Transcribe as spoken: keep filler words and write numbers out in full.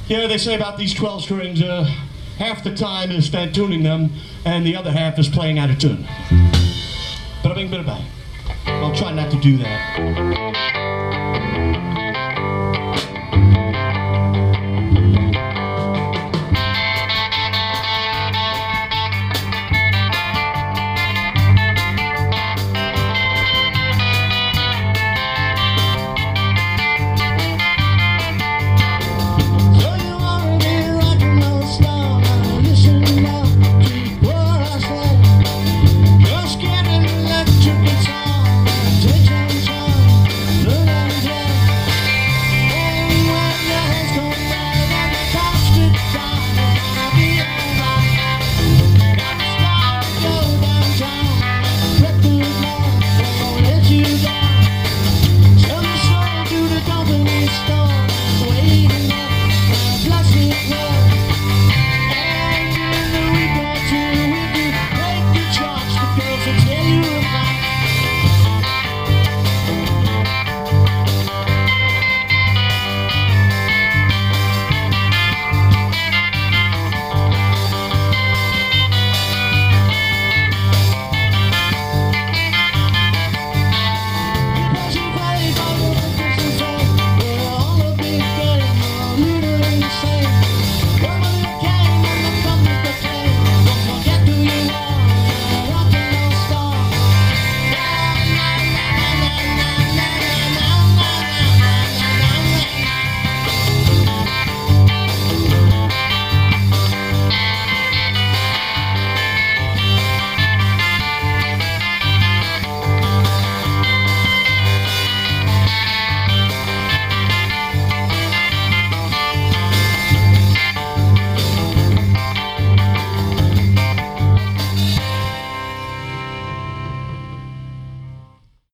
Yeah, they say about these twelve strings, uh, half the time is spent tuning them, and the other half is playing out of tune. But a bing, bit of bang. I'll try not to do that.